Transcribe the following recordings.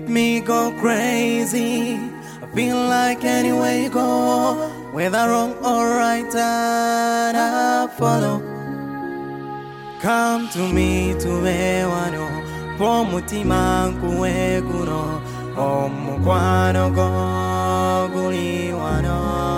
make me go crazy. I feel like anywhere you go, whether wrong or right, and I follow. Come to me to wano, po mutima nkuwe kuno, omukwano go guliwano.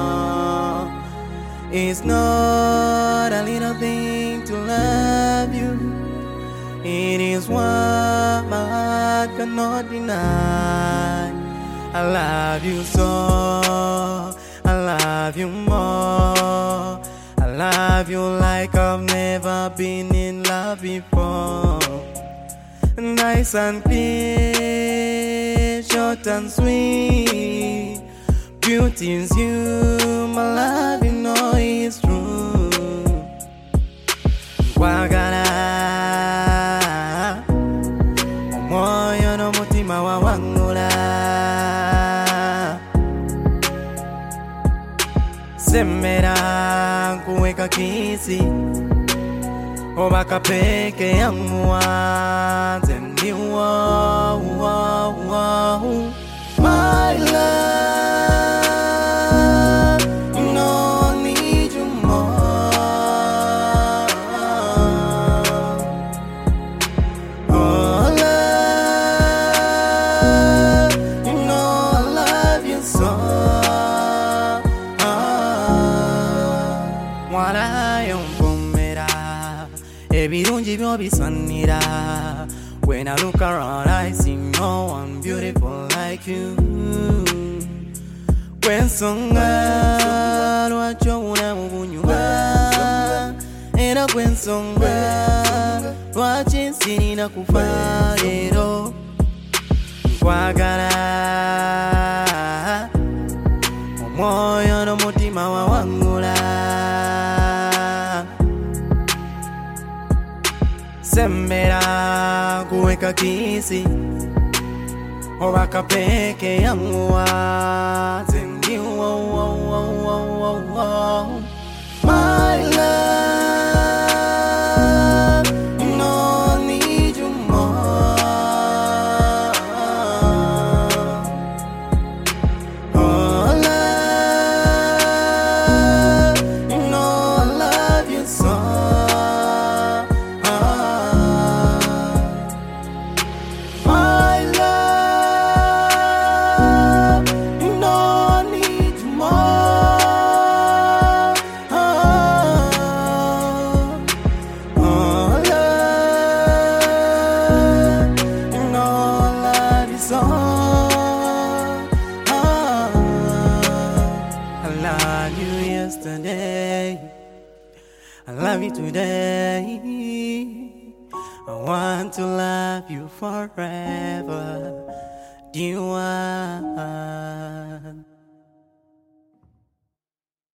It's not a little thing to love you. It is what my heart cannot deny. I love you so, I love you more. I love you like I've never been in love before. Nice and clear, short and sweet. Beauty is you, my love, you know it's true. Wagana moyo no mutima wa wangula. Semera kuweka kisi obaka peke yangu wanze ndiwo. My love, you know I need you more. Oh love, you know I love you so. Ebirungi byo bisanira. When I look around, I see no one beautiful like you. When songa lwacho unamubunyuma, era when songa lwachi sirina kufa lero. Nkwagala omwoyo n'omutima wawangula. Sembera kuweka kisi obaka peke yangu wanze ndiwo. My love, you know I need you more. Oh love, you know I love you so. I love you yesterday, I love you today. I want to love you forever, dear one.